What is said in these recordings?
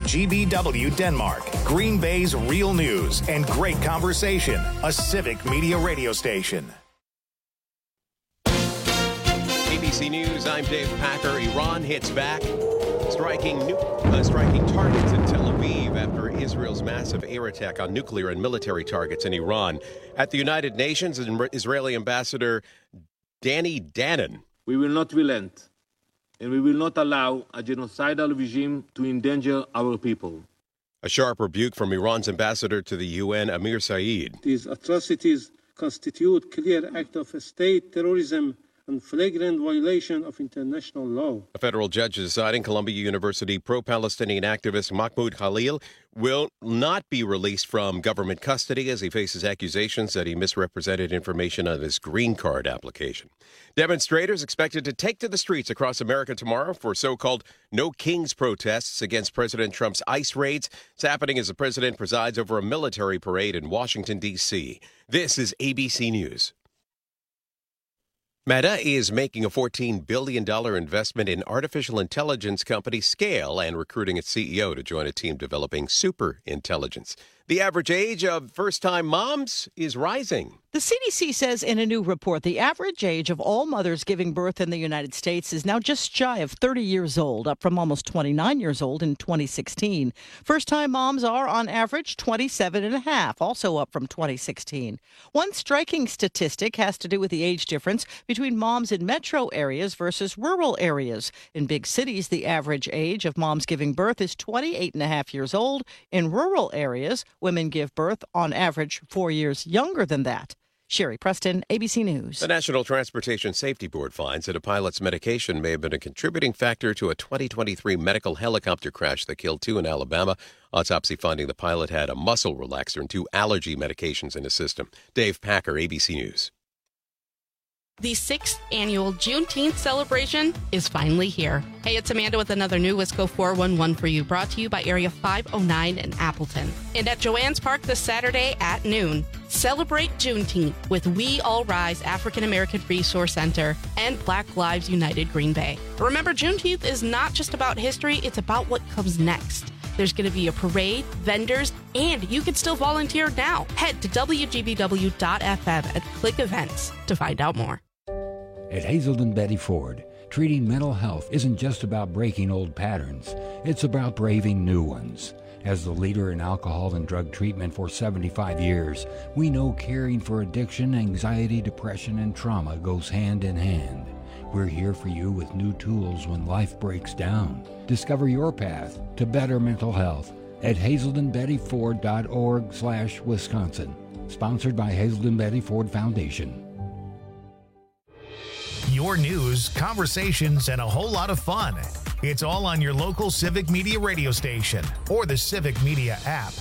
GBW Denmark, Green Bay's real news and great conversation, a civic media radio station. ABC News, I'm Dave Packer. Iran hits back, striking targets in Tel Aviv after Israel's massive air attack on nuclear and military targets in Iran. At the United Nations, Israeli Ambassador Danny Danon. We will not relent, and we will not allow a genocidal regime to endanger our people. A sharp rebuke from Iran's ambassador to the UN, Amir Saeed. These atrocities constitute clear act of state terrorism and flagrant violation of international law. A federal judge is deciding Columbia University pro-Palestinian activist Mahmoud Khalil will not be released from government custody as he faces accusations that he misrepresented information on his green card application. Demonstrators expected to take to the streets across America tomorrow for so-called No Kings protests against President Trump's ICE raids. It's happening as the president presides over a military parade in Washington, D.C. This is ABC News. Meta is making a $14 billion investment in artificial intelligence company Scale and recruiting its CEO to join a team developing super intelligence. The average age of first-time moms is rising. The CDC says in a new report, the average age of all mothers giving birth in the United States is now just shy of 30 years old, up from almost 29 years old in 2016. First-time moms are, on average, 27 and a half, also up from 2016. One striking statistic has to do with the age difference between moms in metro areas versus rural areas. In big cities, the average age of moms giving birth is 28 and a half years old. In rural areas, women give birth, on average, 4 years younger than that. Sherry Preston, ABC News. The National Transportation Safety Board finds that a pilot's medication may have been a contributing factor to a 2023 medical helicopter crash that killed 2 in Alabama. Autopsy finding the pilot had a muscle relaxer and 2 allergy medications in his system. Dave Packer, ABC News. The 6th annual Juneteenth celebration is finally here. Hey, it's Amanda with another new Wisco 411 for you, brought to you by Area 509 in Appleton. And at Joanne's Park this Saturday at noon, celebrate Juneteenth with We All Rise African American Resource Center and Black Lives United Green Bay. Remember, Juneteenth is not just about history, it's about what comes next. There's going to be a parade, vendors, and you can still volunteer now. Head to WGBW.FM and click events to find out more. At Hazelden Betty Ford, treating mental health isn't just about breaking old patterns. It's about braving new ones. As the leader in alcohol and drug treatment for 75 years, we know caring for addiction, anxiety, depression, and trauma goes hand in hand. We're here for you with new tools when life breaks down. Discover your path to better mental health at hazeldenbettyford.org/Wisconsin. Sponsored by Hazelden Betty Ford Foundation. Your news, conversations, and a whole lot of fun. It's all on your local Civic Media radio station or the Civic Media app.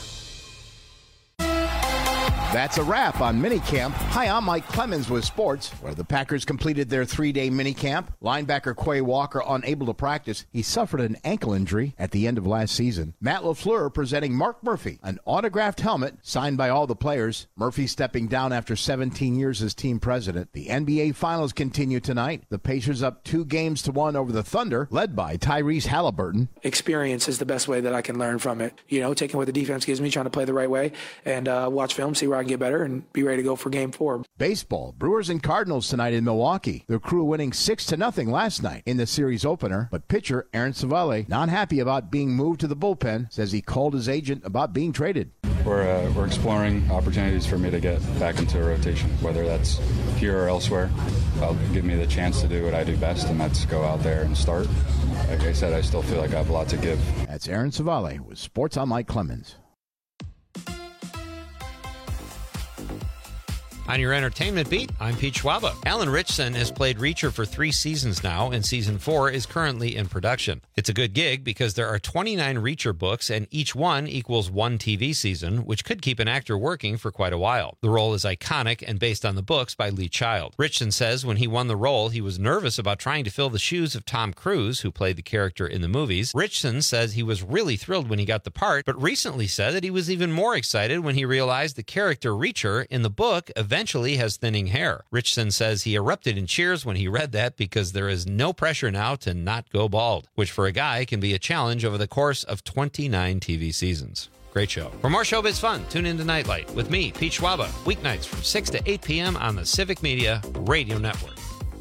That's a wrap on minicamp. Hi, I'm Mike Clemens with sports, where the Packers completed their 3-day minicamp. Linebacker Quay Walker unable to practice. He suffered an ankle injury at the end of last season. Matt LaFleur presenting Mark Murphy an autographed helmet signed by all the players. Murphy stepping down after 17 years as team president. The NBA Finals continue tonight. The Pacers up 2-1 over the Thunder, led by Tyrese Halliburton. Experience is the best way that I can learn from it. You know, taking what the defense gives me, trying to play the right way, and watch film, see where I can get better, and be ready to go for Game 4. Baseball, Brewers and Cardinals tonight in Milwaukee. The Crew winning 6-0 last night in the series opener, but pitcher Aaron Savale not happy about being moved to the bullpen, says he called his agent about being traded. We're exploring opportunities for me to get back into a rotation, whether that's here or elsewhere. That'll give me the chance to do what I do best, and that's go out there and start. Like I said, I still feel like I have a lot to give. That's Aaron Savale with Sports on Mike Clemens. On your entertainment beat, I'm Pete Schwaba. Alan Ritchson has played Reacher for 3 seasons now, and season 4 is currently in production. It's a good gig because there are 29 Reacher books, and each one equals 1 TV season, which could keep an actor working for quite a while. The role is iconic and based on the books by Lee Child. Ritchson says when he won the role, he was nervous about trying to fill the shoes of Tom Cruise, who played the character in the movies. Ritchson says he was really thrilled when he got the part, but recently said that he was even more excited when he realized the character Reacher in the book eventually eventually has thinning hair. Richson says he erupted in cheers when he read that because there is no pressure now to not go bald, which for a guy can be a challenge over the course of 29 TV seasons. Great show. For more showbiz fun, tune into Nightlight with me, Pete Schwaba, weeknights from 6 to 8 p.m. on the Civic Media Radio Network.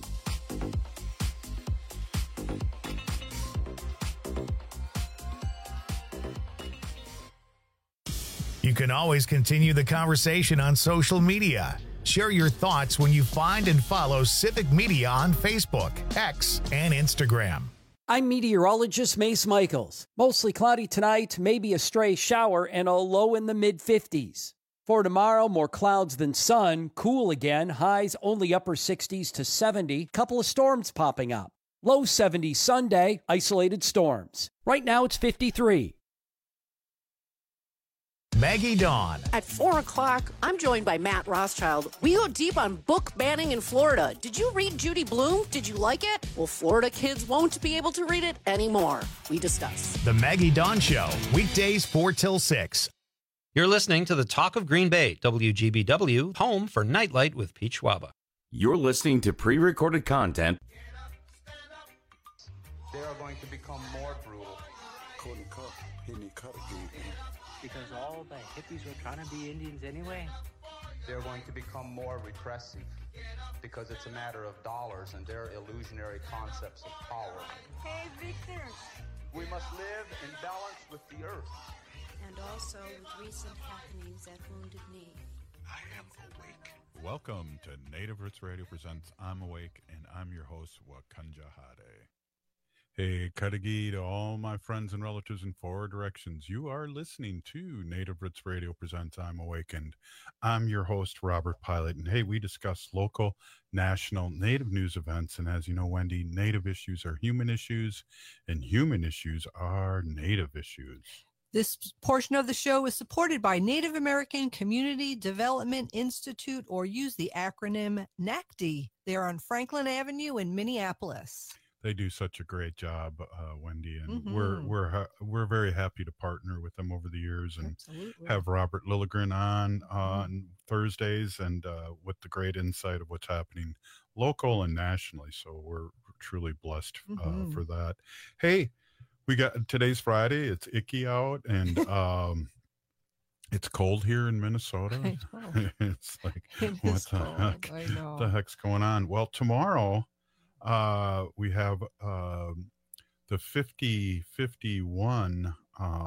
You can always continue the conversation on social media. Share your thoughts when you find and follow Civic Media on Facebook, X, and Instagram. I'm meteorologist Mace Michaels. Mostly cloudy tonight, maybe a stray shower, and a low in the mid-50s. For tomorrow, more clouds than sun, cool again, highs only upper 60s to 70, couple of storms popping up. Low 70s Sunday, isolated storms. Right now it's 53. Maggie Dawn. At 4 o'clock, I'm joined by Matt Rothschild. We go deep on book banning in Florida. Did you read Judy Blume? Did you like it? Well, Florida kids won't be able to read it anymore. We discuss. The Maggie Dawn Show, weekdays 4 till 6. You're listening to the Talk of Green Bay, WGBW, home for Nightlight with Pete Schwaba. You're listening to pre-recorded content. They are going to become more brutal. Couldn't cut, he didn't cut again. Because all the hippies were trying to be Indians anyway. They're going to become more repressive because it's a matter of dollars and their illusionary concepts of power. Hey, Victor. We must live in balance with the earth. And also with recent happenings at Wounded Knee. I am awake. Welcome to Native Roots Radio presents I'm Awake, and I'm your host, Wakanja Hade. Hey, Kadagi, to all my friends and relatives in 4 directions. You are listening to Native Roots Radio presents I'm Awakened. I'm your host, Robert Pilot. And hey, we discuss local, national, Native news events. And as you know, Wendy, Native issues are human issues, and human issues are Native issues. This portion of the show is supported by Native American Community Development Institute, or use the acronym NACD. They are on Franklin Avenue in Minneapolis. They do such a great job, Wendy, and we're very happy to partner with them over the years and have Robert Lilligren on Thursdays and with the great insight of what's happening local and nationally. So we're truly blessed for that. Hey, we got today's Friday. It's icky out and it's cold here in Minnesota. It's like what the heck's going on? Well, tomorrow. We have the 50-51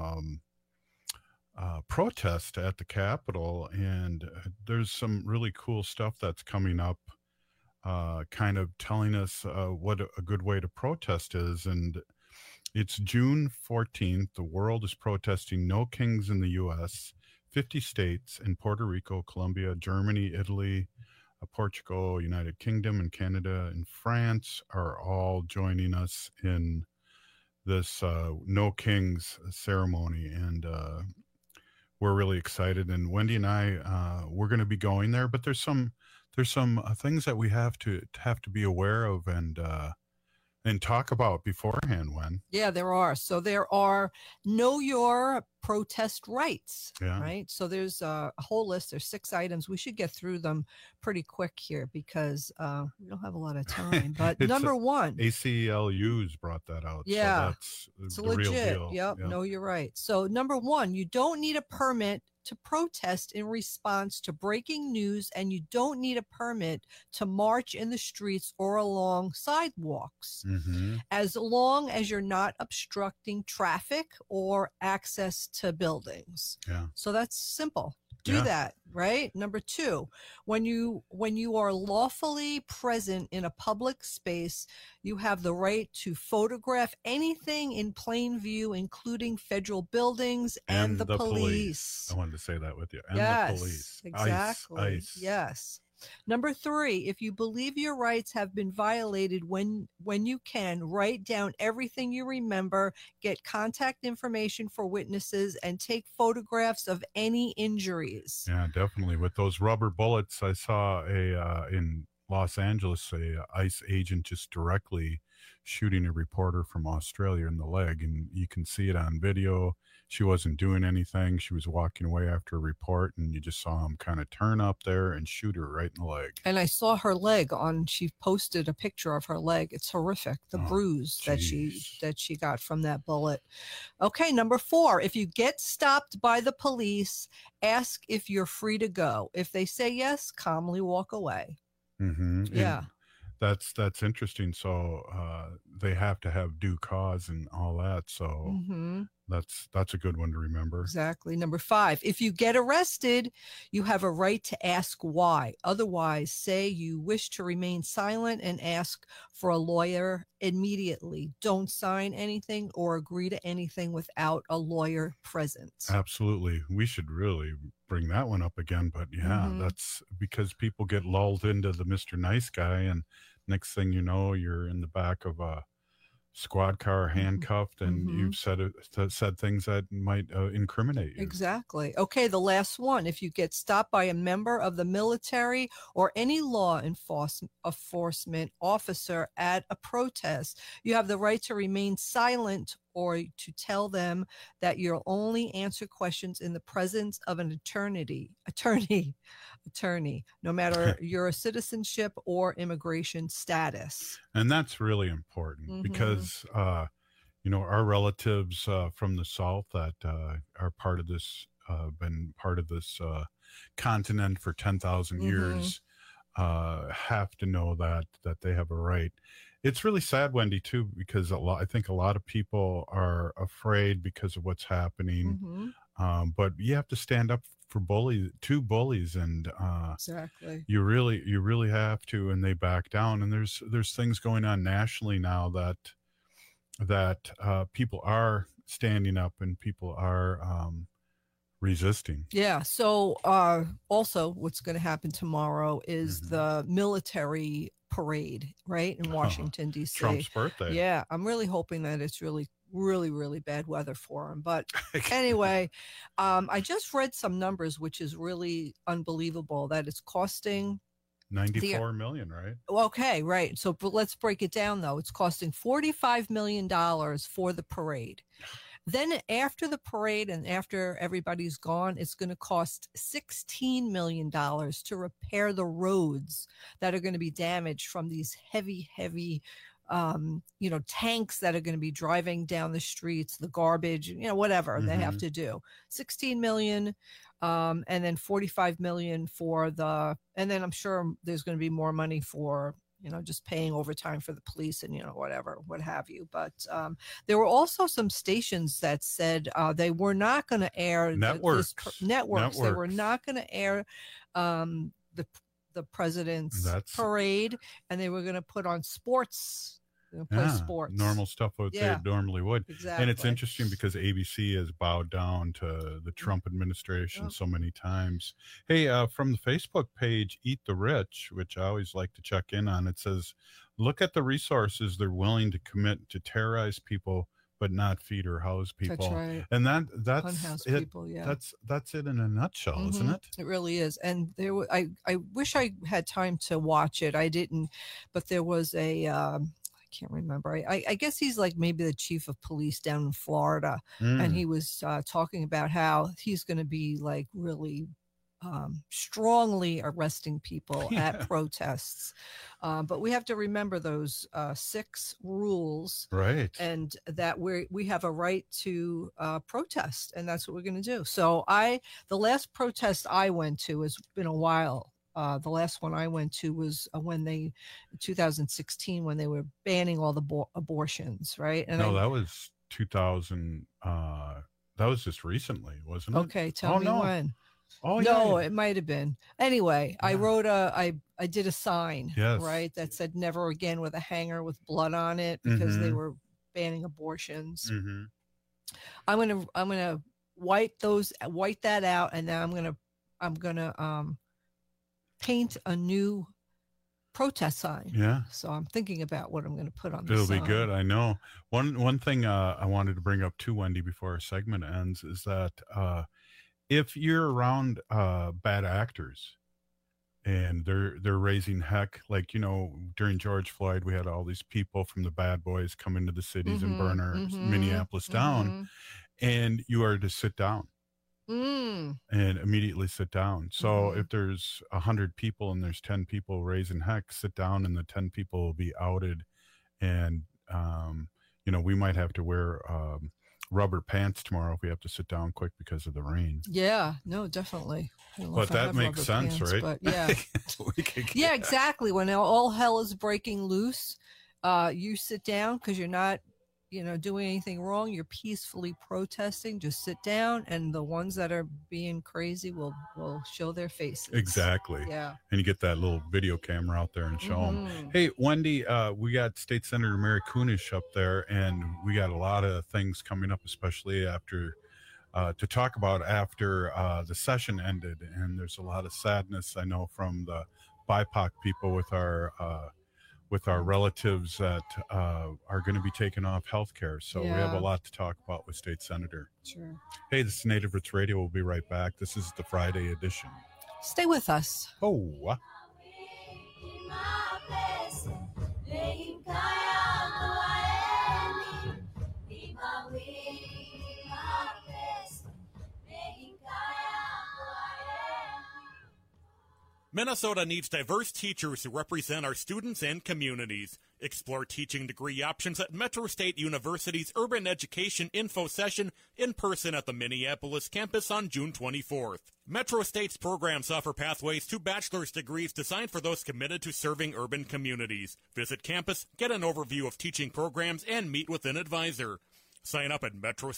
protest at the Capitol, and there's some really cool stuff that's coming up, kind of telling us what a good way to protest is. And it's June 14th. The world is protesting no kings in the U.S. 50 states and Puerto Rico, Colombia, Germany, Italy, Portugal, United Kingdom, and Canada and France are all joining us in this No Kings ceremony, and we're really excited. And Wendy and I, we're going to be going there, but there's some things that we have to be aware of and talk about beforehand, Wen. Yeah, there are. So there are know your protest rights, right? So there's a whole list. There's 6 items. We should get through them pretty quick here because we don't have a lot of time. But number one. ACLU's brought that out. Yeah. So that's it's the legit. real deal. Yep. No, you're right. So number one, you don't need a permit to protest in response to breaking news, and you don't need a permit to march in the streets or along sidewalks, as long as you're not obstructing traffic or access to buildings. Yeah. So that's simple. Do that, right? Number two, when you are lawfully present in a public space, you have the right to photograph anything in plain view, including federal buildings and the police. I wanted to say that with you. And yes, the police. Exactly. Ice. Yes. Number three, if you believe your rights have been violated, when you can, write down everything you remember, get contact information for witnesses, and take photographs of any injuries. Yeah, definitely. With those rubber bullets, I saw in Los Angeles, a ICE agent just directly shooting a reporter from Australia in the leg, and you can see it on video. She wasn't doing anything. She was walking away after a report, and you just saw him kind of turn up there and shoot her right in the leg. And I saw her leg she posted a picture of her leg. It's horrific. The bruise that she got from that bullet. Okay, number 4, if you get stopped by the police, ask if you're free to go. If they say yes, calmly walk away. Mm-hmm. Yeah. And that's interesting. So they have to have due cause and all that. So that's a good one to remember. Exactly. Number 5, if you get arrested, you have a right to ask why. Otherwise, say you wish to remain silent and ask for a lawyer immediately. Don't sign anything or agree to anything without a lawyer present. Absolutely. We should really bring that one up again. But yeah, that's because people get lulled into the Mr. Nice Guy, and next thing you know, you're in the back of a squad car, handcuffed, and you've said things that might incriminate you. Exactly. Okay, the last one. If you get stopped by a member of the military or any law enforcement officer at a protest, you have the right to remain silent or to tell them that you'll only answer questions in the presence of an attorney, no matter your citizenship or immigration status. And that's really important because, our relatives from the South that are part of this, been part of this continent for 10,000 years, have to know that they have a right. It's really sad, Wendy, too, because I think a lot of people are afraid because of what's happening. But you have to stand up for bullies, and exactly. You really have to, and they back down. And there's things going on nationally now that people are standing up and people are resisting. Yeah. So also, what's going to happen tomorrow is the military parade, right, in Washington, D.C. Trump's birthday. Yeah, I'm really hoping that it's really, really, really bad weather for him. But anyway, I just read some numbers, which is really unbelievable, that it's costing $94 million, right? Okay, right. So let's break it down, though. It's costing $45 million for the parade. Then after the parade and after everybody's gone, it's going to cost $16 million to repair the roads that are going to be damaged from these heavy, tanks that are going to be driving down the streets, the garbage, whatever they have to do. 16 million, and then 45 million and then I'm sure there's going to be more money for, just paying overtime for the police and, what have you. But there were also some stations that said they were not going to air networks. They were not going to air the president's parade, and they were going to put on sports. Play sports. Normal stuff they normally would. Exactly. And it's interesting because ABC has bowed down to the Trump administration so many times. Hey, from the Facebook page, Eat the Rich, which I always like to check in on, it says, look at the resources they're willing to commit to terrorize people, but not feed or house people. That's right. And that's unhoused it. People, yeah. That's it in a nutshell, isn't it? It really is. And I wish I had time to watch it. I didn't, but there was I can't remember. I guess he's like maybe the chief of police down in Florida. And he was talking about how he's going to be like really strongly arresting people at protests. But we have to remember those 6 rules. Right. And that we have a right to protest. And that's what we're going to do. So the last protest I went to has been a while. The last one I went to was in 2016, when they were banning all the abortions, right? And that was 2000. That was just recently, wasn't it? Okay, tell me when. Oh, no, yeah. It might have been. Anyway, I wrote I did a sign, right, that said "Never again" with a hanger with blood on it, because they were banning abortions. I'm gonna wipe that out, and then I'm gonna paint a new protest sign. Yeah. So I'm thinking about what I'm going to put on the It'll sign. be good. I know. One thing I wanted to bring up too, Wendy, before our segment ends, is that if you're around bad actors and they're raising heck. Like, during George Floyd, we had all these people from the bad boys come into the cities and burn our Minneapolis down, and you are to sit down. And immediately sit down. So if there's 100 people and there's 10 people raising heck, sit down, and the 10 people will be outed. And, we might have to wear rubber pants tomorrow if we have to sit down quick because of the rain. Yeah, no, definitely. But that makes sense, pants, right? But yeah. Yeah, exactly. When all hell is breaking loose, you sit down because you're not doing anything wrong. You're peacefully protesting. Just sit down, and the ones that are being crazy will show their faces. Exactly. Yeah. And you get that little video camera out there and show them. Hey, Wendy, we got State Senator Mary Kunesh up there, and we got a lot of things coming up, especially after to talk about after the session ended. And there's a lot of sadness, I know, from the BIPOC people with our relatives that are going to be taking off health care. So we have a lot to talk about with State Senator. Sure. Hey, this is Native Roots Radio. We'll be right back. This is the Friday edition. Stay with us. Oh. Minnesota needs diverse teachers who represent our students and communities. Explore teaching degree options at Metro State University's Urban Education Info Session in person at the Minneapolis campus on June 24th. Metro State's programs offer pathways to bachelor's degrees designed for those committed to serving urban communities. Visit campus, get an overview of teaching programs, and meet with an advisor. Sign up at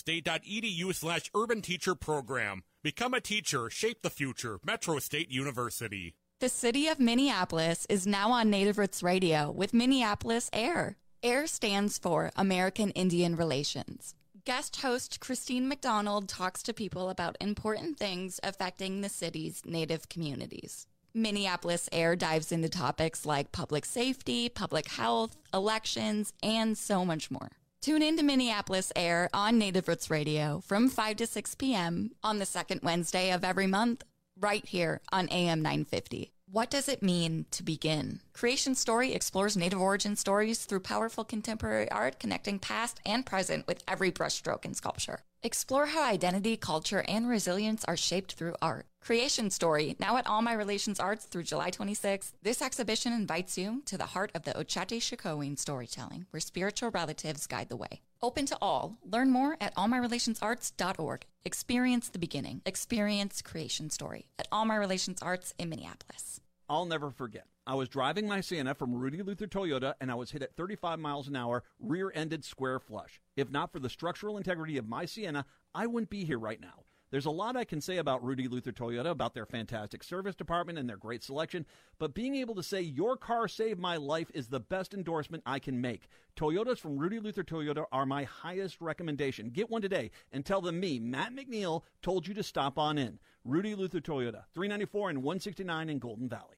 metrostate.edu/urban teacher program. Become a teacher, shape the future. Metro State University. The city of Minneapolis is now on Native Roots Radio with Minneapolis AIR. AIR stands for American Indian Relations. Guest host Christine McDonald talks to people about important things affecting the city's Native communities. Minneapolis AIR dives into topics like public safety, public health, elections, and so much more. Tune in to Minneapolis AIR on Native Roots Radio from 5 to 6 p.m. on the second Wednesday of every month, right here on AM 950. What does it mean to begin? Creation Story explores Native origin stories through powerful contemporary art, connecting past and present with every brushstroke in sculpture. Explore how identity, culture, and resilience are shaped through art. Creation Story, now at All My Relations Arts through July 26th. This exhibition invites you to the heart of the Ochate-Shikowin storytelling, where spiritual relatives guide the way. Open to all. Learn more at allmyrelationsarts.org. Experience the beginning. Experience Creation Story at All My Relations Arts in Minneapolis. I'll never forget. I was driving my Sienna from Rudy Luther Toyota, and I was hit at 35 miles an hour, rear-ended square flush. If not for the structural integrity of my Sienna, I wouldn't be here right now. There's a lot I can say about Rudy Luther Toyota, about their fantastic service department and their great selection, but being able to say your car saved my life is the best endorsement I can make. Toyotas from Rudy Luther Toyota are my highest recommendation. Get one today and tell them me, Matt McNeil, told you to stop on in. Rudy Luther Toyota, 394 and 169 in Golden Valley.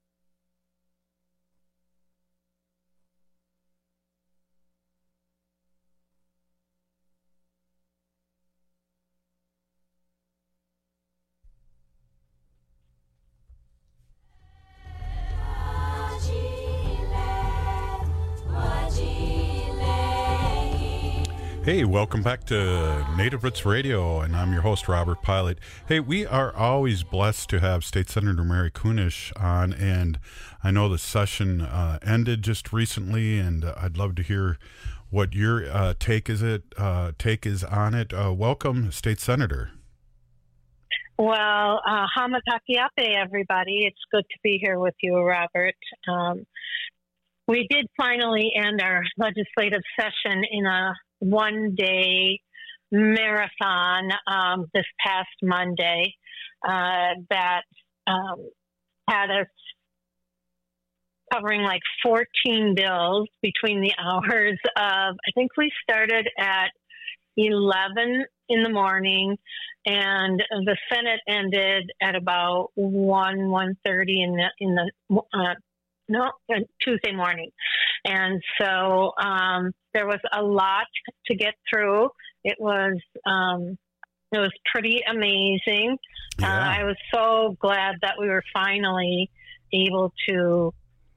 Hey, welcome back to Native Roots Radio, and I'm your host, Robert Pilot. Hey, we are always blessed to have State Senator Mary Kunesh on, and I know the session ended just recently, and I'd love to hear what your take is on it. Welcome, State Senator. Well, Hamatakiape, everybody. It's good to be here with you, Robert. We did finally end our legislative session in a one-day marathon this past Monday that had us covering like 14 bills between the hours of, I think we started at 11 in the morning, and the Senate ended at about 1:30 Tuesday morning. And so there was a lot to get through. It was pretty amazing. Yeah. I was so glad that we were finally able to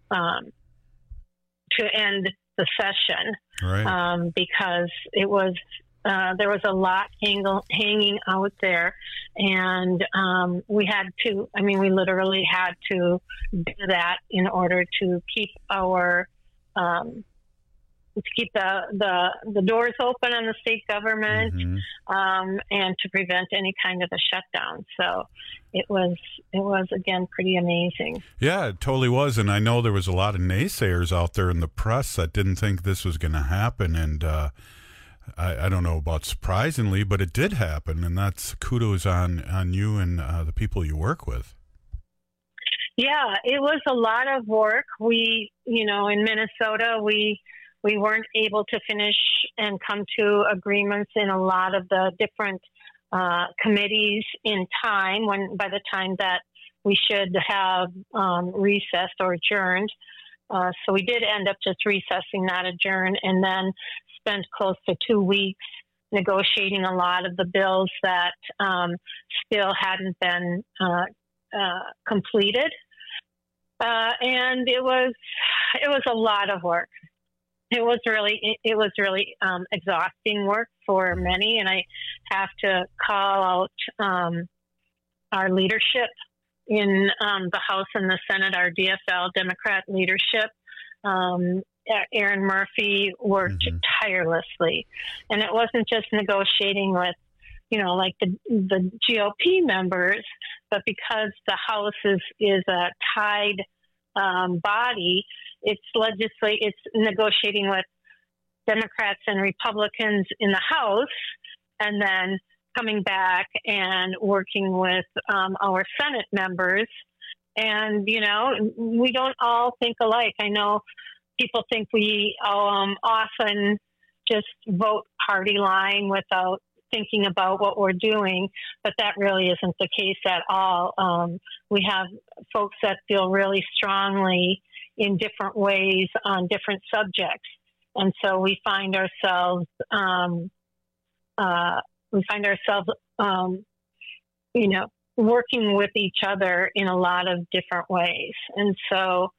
end the session, right. Because it was there was a lot hanging out there, and we had to. I mean, we literally had to do that in order to keep our the doors open on the state government, and to prevent any kind of a shutdown. So it was again pretty amazing. Yeah, it totally was. And I know there was a lot of naysayers out there in the press that didn't think this was going to happen. And I don't know about surprisingly, but it did happen. And that's kudos on you and the people you work with. Yeah, it was a lot of work. We, in Minnesota, we weren't able to finish and come to agreements in a lot of the different committees in time, by the time that we should have recessed or adjourned. So we did end up just recessing, not adjourn, and then spent close to 2 weeks negotiating a lot of the bills that still hadn't been completed. And it was a lot of work. It was really exhausting work for many, and I have to call out our leadership in the House and the Senate, our DFL Democrat leadership. Aaron Murphy worked tirelessly, and it wasn't just negotiating with, like the GOP members, but because the House is a tied body. It's negotiating with Democrats and Republicans in the House, and then coming back and working with our Senate members. And, we don't all think alike. I know people think we often just vote party line without thinking about what we're doing, but that really isn't the case at all. We have folks that feel really strongly in different ways on different subjects. And so we find ourselves, working with each other in a lot of different ways. And so,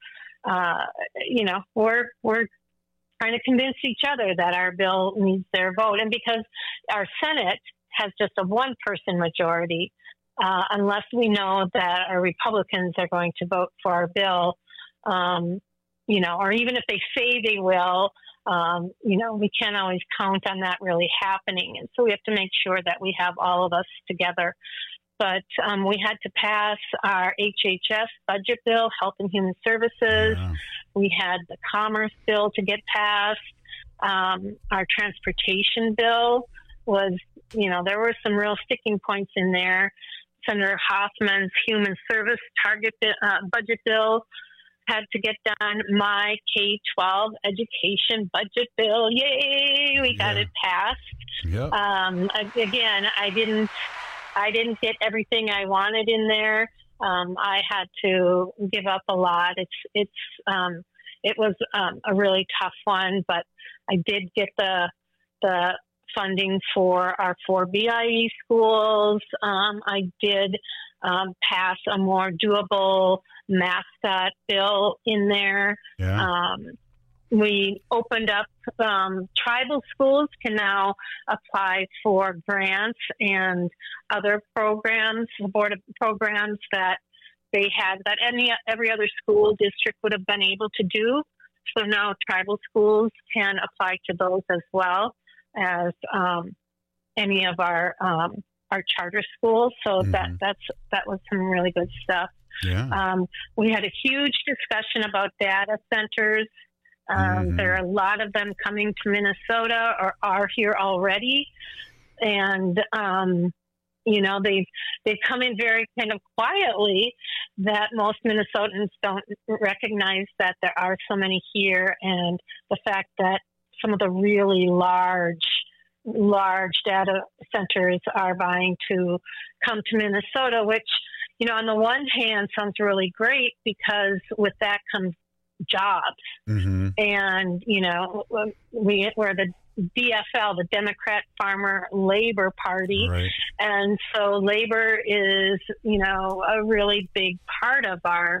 we're trying to convince each other that our bill needs their vote. And because our Senate has just a one-person majority, unless we know that our Republicans are going to vote for our bill, or even if they say they will, we can't always count on that really happening. And so we have to make sure that we have all of us together. But we had to pass our HHS budget bill, Health and Human Services. Yeah. We had the Commerce bill to get passed. Our transportation bill was, there were some real sticking points in there. Senator Hoffman's Human Service Target budget bill had to get done. My K-12 education budget bill, yay, we got it passed. Yep. Again, I didn't get everything I wanted in there. I had to give up a lot. It was a really tough one, but I did get the funding for our 4 BIE schools. I did pass a more doable mascot bill in there. Yeah. We opened up, tribal schools can now apply for grants and other programs, supportive programs that they had, that every other school district would have been able to do. So now tribal schools can apply to those as well as any of our charter schools. So that was some really good stuff. Yeah. We had a huge discussion about data centers. There are a lot of them coming to Minnesota or are here already. And, they've come in very kind of quietly that most Minnesotans don't recognize that there are so many here. And the fact that some of the really large data centers are vying to come to Minnesota, which, on the one hand sounds really great because with that comes jobs. And, we're the DFL, the Democrat Farmer Labor Party. Right. And so labor is, a really big part of our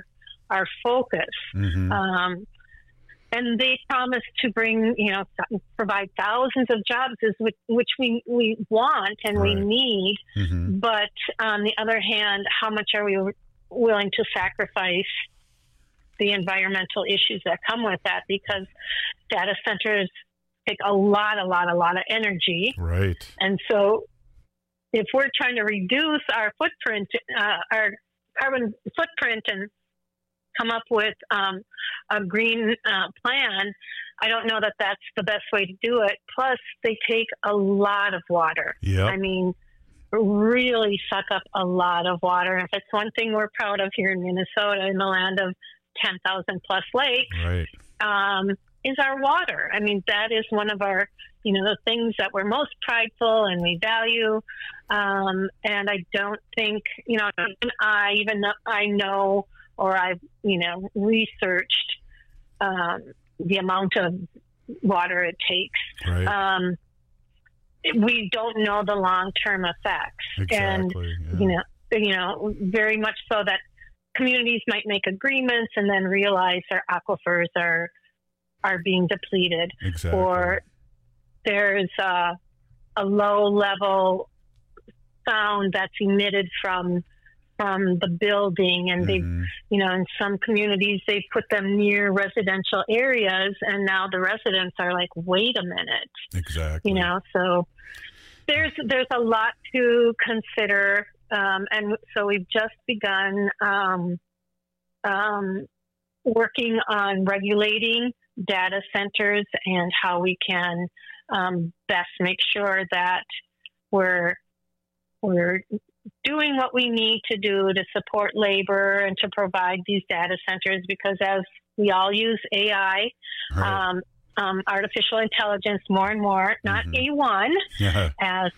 focus. Mm-hmm. And they promised to bring, provide thousands of jobs, which we want and we need. Mm-hmm. But on the other hand, how much are we willing to sacrifice the environmental issues that come with that? Because data centers take a lot of energy. Right. And so if we're trying to reduce our footprint, our carbon footprint, and come up with a green plan, I don't know that that's the best way to do it. Plus, they take a lot of water. Yep. I mean, really suck up a lot of water. And if it's one thing we're proud of here in Minnesota, in the land of 10,000 plus lakes, right, is our water. I mean, that is one of our, the things that we're most prideful and we value. And I don't think, even though I know, or I've, researched the amount of water it takes. Right. We don't know the long-term effects. Exactly. And, very much so that communities might make agreements and then realize their aquifers are being depleted. Exactly. Or there's a low-level sound that's emitted from the building, and they've, in some communities, they've put them near residential areas, and now the residents are like, wait a minute. Exactly. So there's a lot to consider, and so we've just begun working on regulating data centers and how we can best make sure that we're doing what we need to do to support labor and to provide these data centers, because as we all use AI, right, artificial intelligence more and more, not A1, as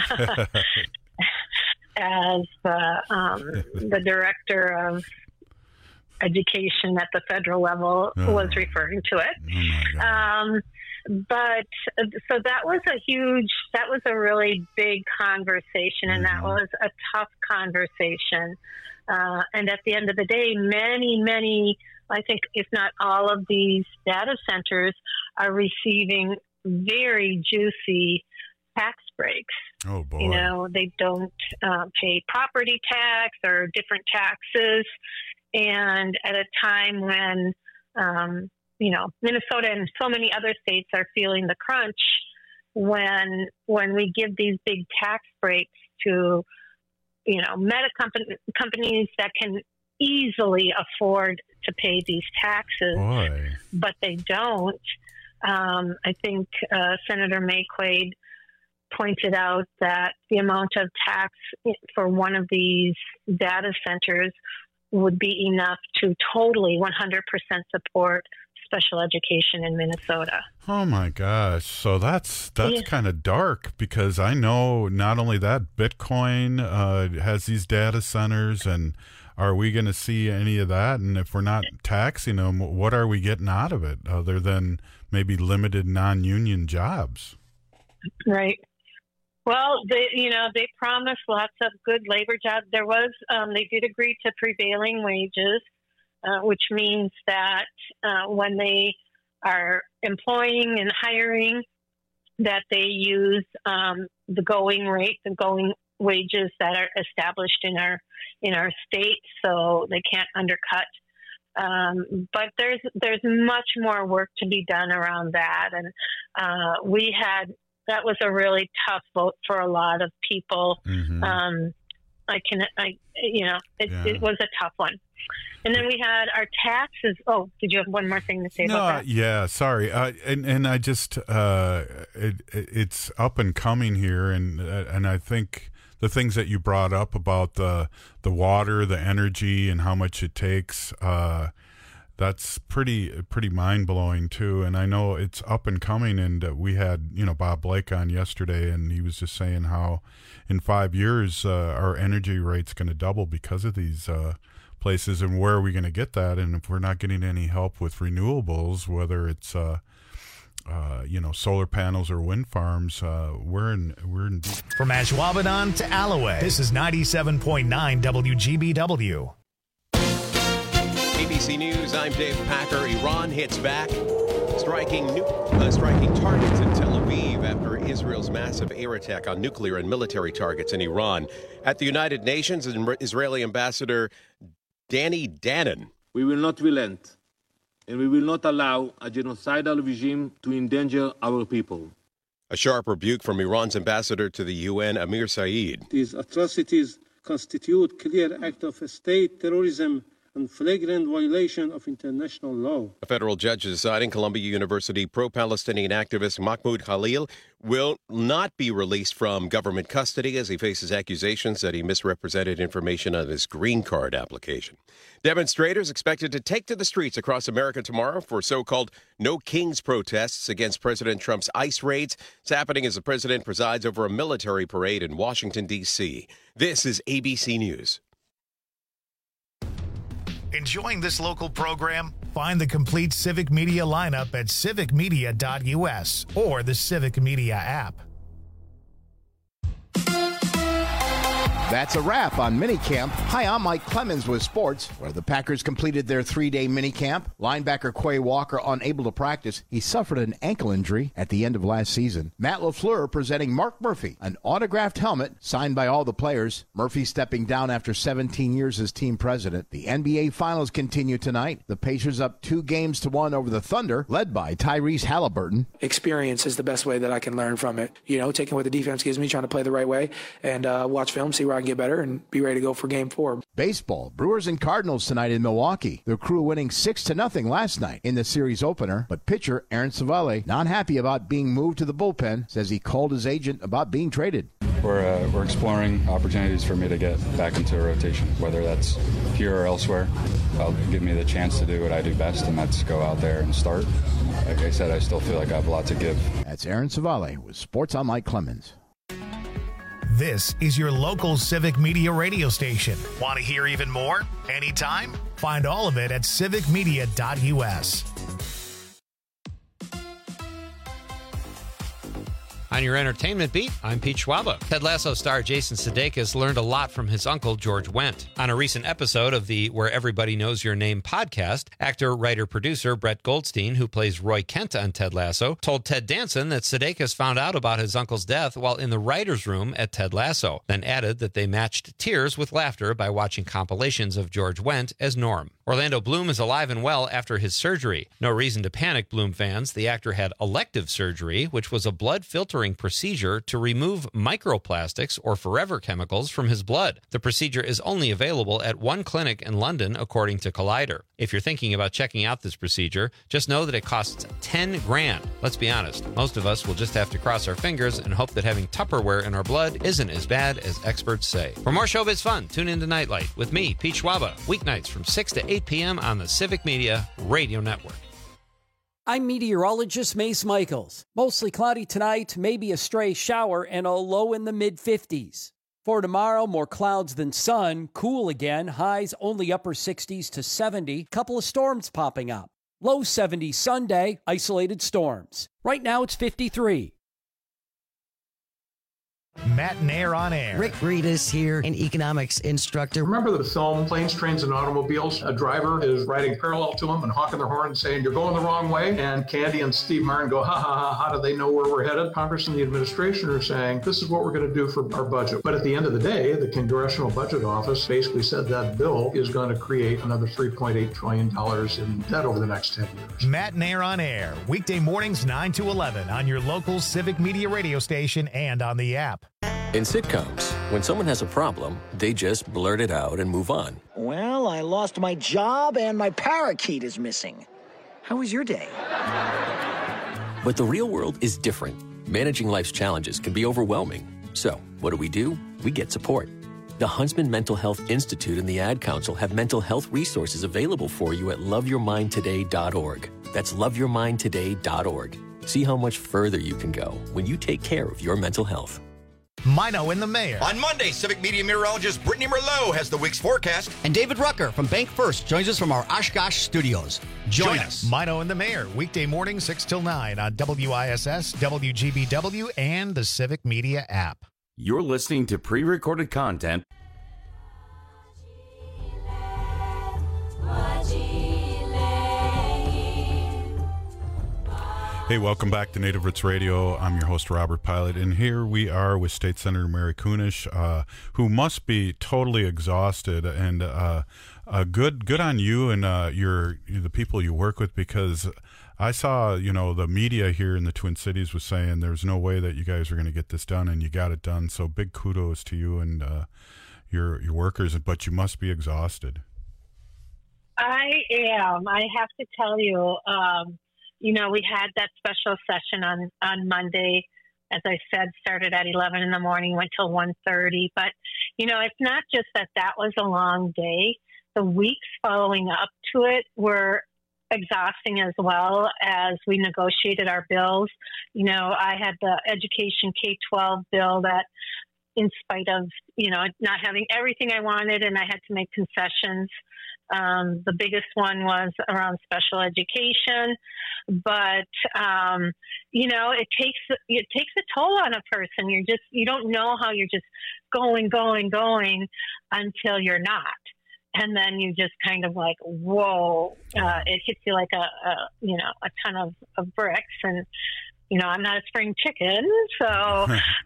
the director of education at the federal level was referring to it. But so that was a really big conversation, and that was a tough conversation. And at the end of the day, many, I think if not all of these data centers are receiving very juicy tax breaks. Oh boy. They don't pay property tax or different taxes. And at a time when, Minnesota and so many other states are feeling the crunch when we give these big tax breaks to, meta companies that can easily afford to pay these taxes, but they don't. I think Senator Mayquade pointed out that the amount of tax for one of these data centers would be enough to totally 100% support special education in Minnesota. Oh my gosh. So that's kind of dark, because I know not only that Bitcoin has these data centers, and are we going to see any of that? And if we're not taxing them, what are we getting out of it other than maybe limited non-union jobs? Right. Well, they promised lots of good labor jobs. There was, they did agree to prevailing wages, which means that when they are employing and hiring, that they use the going rate, the going wages that are established in our state, so they can't undercut. But there's much more work to be done around that, and that was a really tough vote for a lot of people. Mm-hmm. It was a tough one. And then we had our taxes. Oh, did you have one more thing to say about that? Yeah, sorry. And I just, it's up and coming here. And I think the things that you brought up about the water, the energy, and how much it takes, that's pretty mind-blowing too. And I know it's up and coming, and we had Bob Blake on yesterday, and he was just saying how in 5 years our energy rate's going to double because of these places. And where are we going to get that? And if we're not getting any help with renewables, whether it's solar panels or wind farms, we're in deep. From Ashwaubenon to Alloway, this is 97.9 WGBW. ABC News, I'm Dave Packer. Iran hits back, striking targets in Tel Aviv after Israel's massive air attack on nuclear and military targets in Iran. At the United Nations, Israeli Ambassador Danny Danon. We will not relent, and we will not allow a genocidal regime to endanger our people. A sharp rebuke from Iran's ambassador to the UN, Amir Saeed. These atrocities constitute clear act of state terrorism and flagrant violation of international law. A federal judge is deciding Columbia University pro-Palestinian activist Mahmoud Khalil will not be released from government custody as he faces accusations that he misrepresented information on his green card application. Demonstrators expected to take to the streets across America tomorrow for so-called No Kings protests against President Trump's ICE raids. It's happening as the president presides over a military parade in Washington, D.C. This is ABC News. Enjoying this local program? Find the complete Civic Media lineup at civicmedia.us or the Civic Media app. That's a wrap on minicamp. Hi, I'm Mike Clemens with sports, where the Packers completed their 3-day minicamp. Linebacker Quay Walker unable to practice. He suffered an ankle injury at the end of last season. Matt LaFleur presenting Mark Murphy, an autographed helmet signed by all the players. Murphy stepping down after 17 years as team president. The NBA Finals continue tonight. The Pacers up 2-1 over the Thunder, led by Tyrese Halliburton. Experience is the best way that I can learn from it. You know, taking what the defense gives me, trying to play the right way, and watch film, see where I can get better, and be ready to go for Game 4. Baseball, Brewers and Cardinals tonight in Milwaukee. The Crew winning 6-0 last night in the series opener, but pitcher Aaron Civale not happy about being moved to the bullpen, says he called his agent about being traded. We're exploring opportunities for me to get back into a rotation, whether that's here or elsewhere. That'll give me the chance to do what I do best, and that's go out there and start. Like I said, I still feel like I have a lot to give. That's Aaron Civale with Sports on Mike Clemens. This is your local Civic Media radio station. Want to hear even more? Anytime? Find all of it at civicmedia.us. On your entertainment beat, I'm Pete Schwaba. Ted Lasso star Jason Sudeikis learned a lot from his uncle, George Wendt. On a recent episode of the Where Everybody Knows Your Name podcast, actor, writer, producer Brett Goldstein, who plays Roy Kent on Ted Lasso, told Ted Danson that Sudeikis found out about his uncle's death while in the writer's room at Ted Lasso, then added that they matched tears with laughter by watching compilations of George Wendt as Norm. Orlando Bloom is alive and well after his surgery. No reason to panic, Bloom fans. The actor had elective surgery, which was a blood filtering procedure to remove microplastics or forever chemicals from his blood. The procedure is only available at one clinic in London, according to Collider. If you're thinking about checking out this procedure, just know that it costs $10,000. Let's be honest, most of us will just have to cross our fingers and hope that having Tupperware in our blood isn't as bad as experts say. For more showbiz fun, tune into Nightlight with me, Pete Schwaba, weeknights from 6 to 8 p.m. on the Civic Media Radio Network. I'm meteorologist Mace Michaels. Mostly cloudy tonight, maybe a stray shower, and a low in the mid-50s. For tomorrow, more clouds than sun, cool again, highs only upper 60s to 70, couple of storms popping up. Low 70s Sunday, isolated storms. Right now it's 53. Matt Nair on air. Rick Breedis here, an economics instructor. Remember the film Planes, Trains, and Automobiles? A driver is riding parallel to him and honking their horn and saying, "You're going the wrong way." And Candy and Steve Martin go, "Ha ha ha, how do they know where we're headed?" Congress and the administration are saying, "This is what we're going to do for our budget." But at the end of the day, the Congressional Budget Office basically said that bill is going to create another $3.8 trillion in debt over the next 10 years. Matt Nair on air, weekday mornings 9 to 11 on your local Civic Media radio station and on the app. In sitcoms, when someone has a problem, they just blurt it out and move on. Well, I lost my job and my parakeet is missing. How was your day? But the real world is different. Managing life's challenges can be overwhelming. So, what do? We get support. The Huntsman Mental Health Institute and the Ad Council have mental health resources available for you at loveyourmindtoday.org. That's loveyourmindtoday.org. See how much further you can go when you take care of your mental health. Mino and the Mayor. On Monday, Civic Media meteorologist Brittany Merlot has the week's forecast. And David Rucker from Bank First joins us from our Oshkosh studios. Join us. Mino and the Mayor, weekday morning 6 till 9 on WISS, WGBW, and the Civic Media app. You're listening to pre-recorded content. Hey, welcome back to Native Roots Radio. I'm your host, Robert Pilot, and here we are with State Senator Mary Kunesh, who must be totally exhausted. And good on you and the people you work with, because I saw, the media here in the Twin Cities was saying there's no way that you guys are going to get this done, and you got it done. So big kudos to you and your workers, but you must be exhausted. I am. I have to tell you, we had that special session on Monday, as I said, started at 11 in the morning, went till 1:30. But, it's not just that was a long day. The weeks following up to it were exhausting as well, as we negotiated our bills. I had the education K-12 bill that, in spite of, not having everything I wanted, and I had to make concessions. The biggest one was around special education, but it takes a toll on a person. You don't know how you're just going until you're not, and then you just kind of like, whoa! It hits you like a ton of bricks, and I'm not a spring chicken, so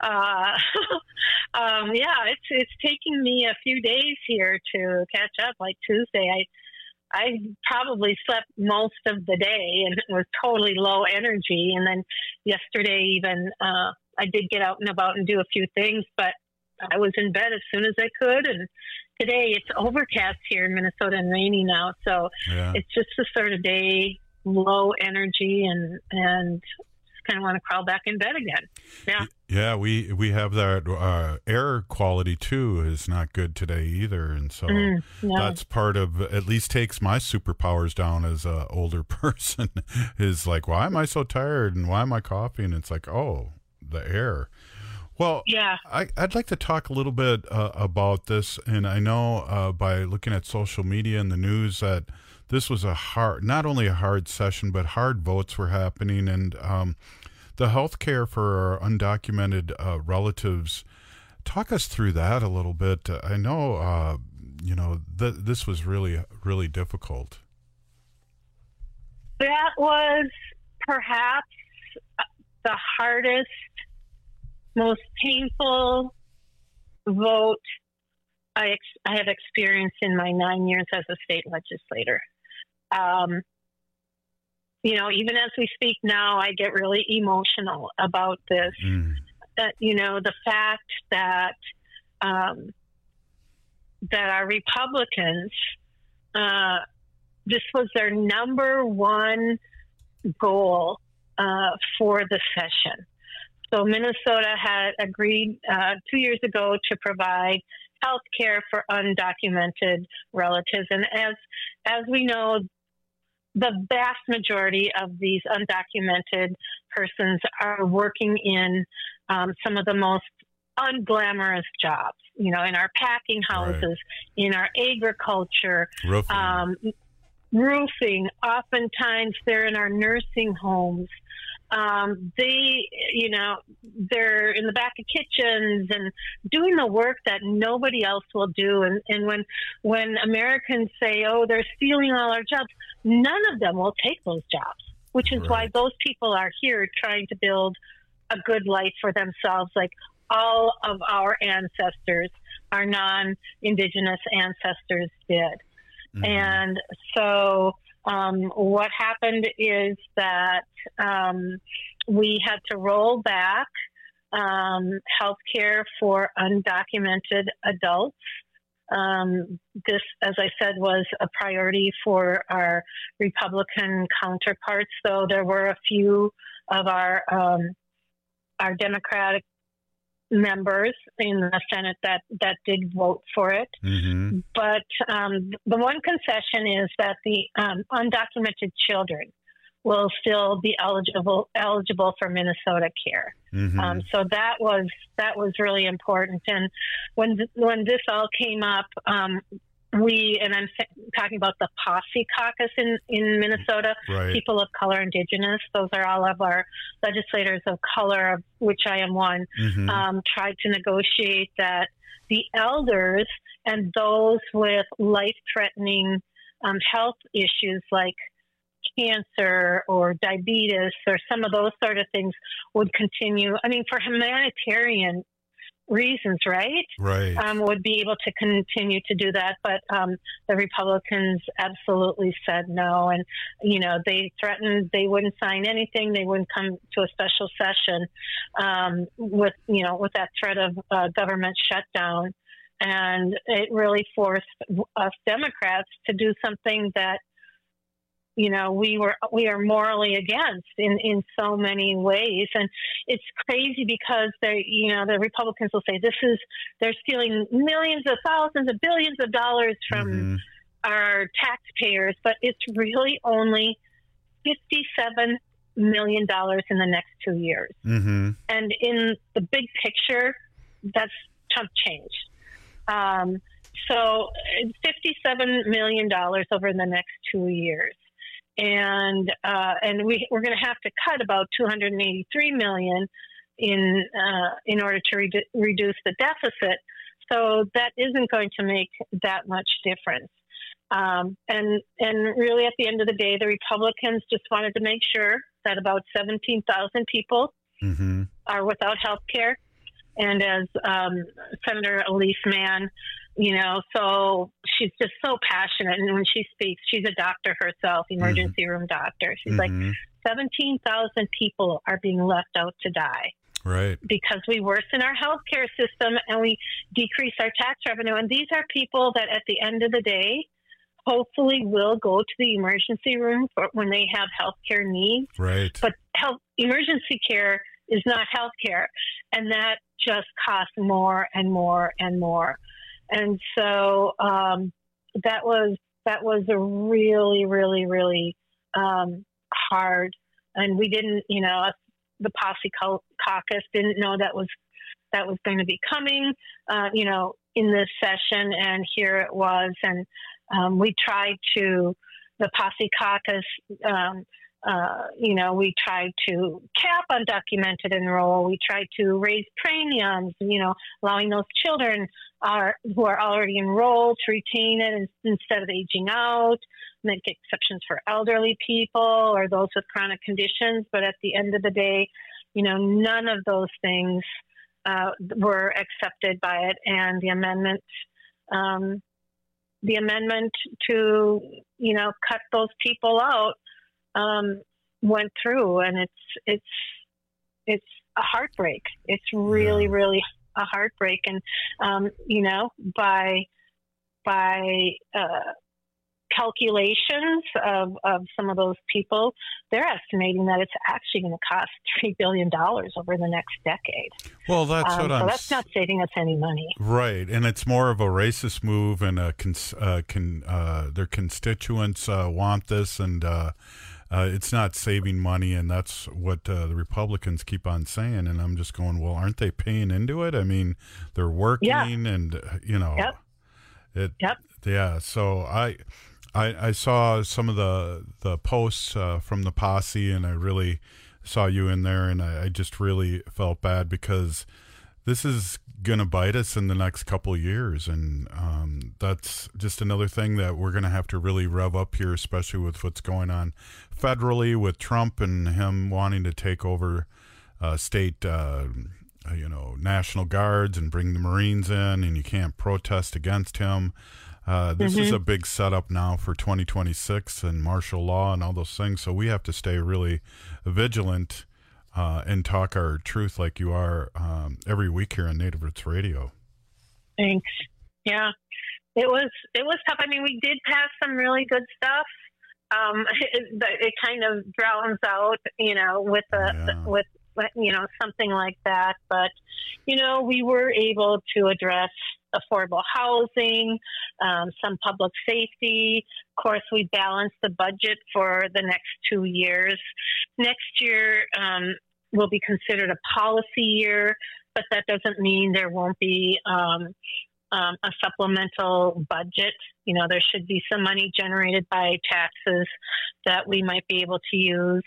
it's taking me a few days here to catch up. Like Tuesday, I probably slept most of the day and it was totally low energy. And then yesterday, even I did get out and about and do a few things, but I was in bed as soon as I could. And today it's overcast here in Minnesota and rainy now, so it's just a sort of day, low energy, and kind of want to crawl back in bed again. Yeah, we have that air quality too is not good today either, and so that's part of, at least takes my superpowers down as a older person, is like, why am I so tired and why am I coughing? And it's like, oh, the air. Well, I'd like to talk a little bit about this, and I know by looking at social media and the news that this was not only a hard session, but hard votes were happening, and the health care for our undocumented relatives. Talk us through that a little bit. I know, this was really, really difficult. That was perhaps the hardest, most painful vote I have experienced in my 9 years as a state legislator. Even as we speak now, I get really emotional about this. The fact that that our Republicans, this was their number one goal for the session. So Minnesota had agreed 2 years ago to provide health care for undocumented relatives. And as we know, the vast majority of these undocumented persons are working in some of the most unglamorous jobs, in our packing houses, in our agriculture, roofing. Oftentimes they're in our nursing homes. They're in the back of kitchens and doing the work that nobody else will do. And when Americans say, oh, they're stealing all our jobs, none of them will take those jobs, which is why those people are here trying to build a good life for themselves, like all of our ancestors, our non-Indigenous ancestors did. And so what happened is that we had to roll back health care for undocumented adults. This, as I said, was a priority for our Republican counterparts, though there were a few of our Democratic members in the Senate that did vote for it. But the one concession is that the undocumented children will still be eligible for Minnesota care. So that was really important. And when this all came up, and I'm talking about the Posse Caucus in Minnesota, people of color, Indigenous, those are all of our legislators of color, of which I am one, tried to negotiate that the elders and those with life-threatening health issues like cancer or diabetes or some of those sort of things would continue. I mean, for humanitarian reasons, right? Right. Would be able to continue to do that. But the Republicans absolutely said no. And, you know, they threatened they wouldn't sign anything. They wouldn't come to a special session with that threat of government shutdown. And it really forced us Democrats to do something that, you know, we are morally against in so many ways. And it's crazy because the Republicans will say they're stealing millions of thousands of billions of dollars from our taxpayers, but it's really only $57 million in the next 2 years. Mm-hmm. And in the big picture, that's chump change. So $57 million over the next 2 years. And we're going to have to cut about $283 million in order to reduce the deficit. So that isn't going to make that much difference. And really, at the end of the day, the Republicans just wanted to make sure that about 17,000 people are without health care. And as Senator Elise Mann, you know, so she's just so passionate. And when she speaks, she's a doctor herself, emergency room doctor. She's like, 17,000 people are being left out to die. Right. Because we worsen our healthcare system and we decrease our tax revenue. And these are people that at the end of the day, hopefully will go to the emergency room when they have healthcare needs. Right. But emergency care is not healthcare. And that just costs more and more and more. And so that was a really, really, really hard. And we didn't, you know, the Posse Caucus didn't know that was going to be coming, you know, in this session. And here it was. And we tried to, the Posse Caucus, you know, we tried to cap undocumented enroll. We tried to raise premiums, you know, allowing those children who are already enrolled to retain it instead of aging out, make exceptions for elderly people or those with chronic conditions. But at the end of the day, you know, none of those things were accepted by it. And the amendment to, you know, cut those people out went through, and it's a heartbreak. It's really, really a heartbreak. And you know, by calculations of some of those people, they're estimating that it's actually going to cost $3 billion over the next decade. Well, that's what so that's not saving us any money. Right, and it's more of a racist move, and their constituents want this, and it's not saving money, and that's what the Republicans keep on saying. And I'm just going, well, aren't they paying into it? I mean, they're working, and you know, yeah. So I saw some of the posts from the posse, and I really saw you in there, and I just really felt bad because this is going to bite us in the next couple of years. And that's just another thing that we're going to have to really rev up here, especially with what's going on federally with Trump and him wanting to take over state, you know, National Guards and bring the Marines in, and you can't protest against him. This is a big setup now for 2026 and martial law and all those things. So we have to stay really vigilant and talk our truth like you are every week here on Native Roots Radio. Thanks. Yeah, it was tough. I mean, we did pass some really good stuff. It kind of drowns out, you know, with you know, something like that. But, you know, we were able to address affordable housing, some public safety. Of course, we balanced the budget for the next 2 years. Next year will be considered a policy year, but that doesn't mean there won't be a supplemental budget. You know, there should be some money generated by taxes that we might be able to use.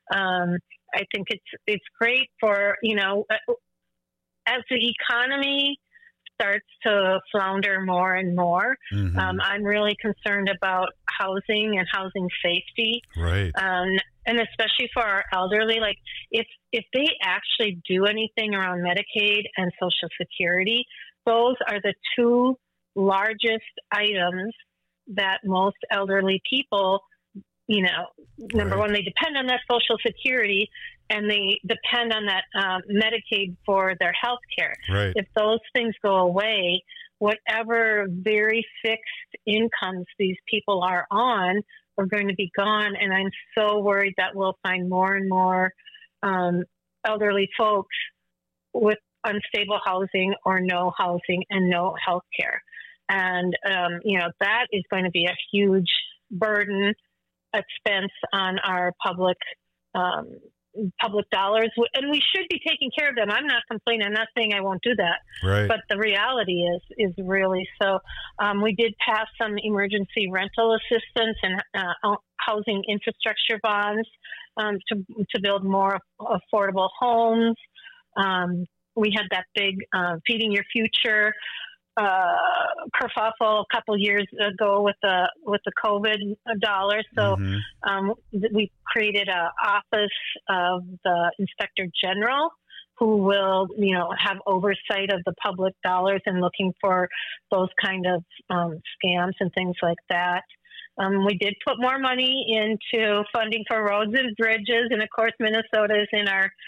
I think it's great for, you know, as the economy starts to flounder more and more. I'm really concerned about housing and housing safety. Right. And especially for our elderly, like if they actually do anything around Medicaid and Social Security, those are the two largest items that most elderly people, number one, they depend on that Social Security, and they depend on that Medicaid for their health care. Right. If those things go away, whatever very fixed incomes these people are on are going to be gone. And I'm so worried that we'll find more and more elderly folks with unstable housing or no housing and no health care. And, that is going to be a huge burden, expense on our public dollars. And we should be taking care of them. I'm not complaining. I'm not saying I won't do that. Right. But the reality is really so. We did pass some emergency rental assistance and housing infrastructure bonds to build more affordable homes. We had that big Feeding Your Future kerfuffle a couple years ago with the COVID dollars. So we created an office of the Inspector General who will, have oversight of the public dollars and looking for those kind of scams and things like that. We did put more money into funding for roads and bridges, and of course, Minnesota is in our